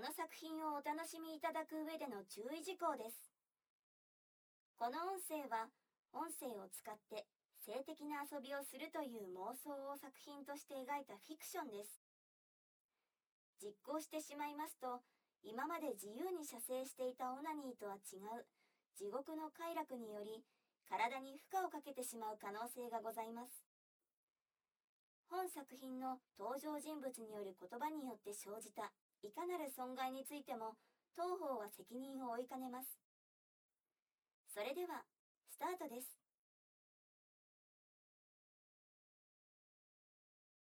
の作品をお楽しみいただく上での注意事項です。この音声は、音声を使って性的な遊びをするという妄想を作品として描いたフィクションです。実行してしまいますと、今まで自由に射精していたオナニーとは違う地獄の快楽により、体に負荷をかけてしまう可能性がございます。本作品の登場人物による言葉によって生じたいかなる損害についても、当方は責任を負いかねます。それでは、スタートです。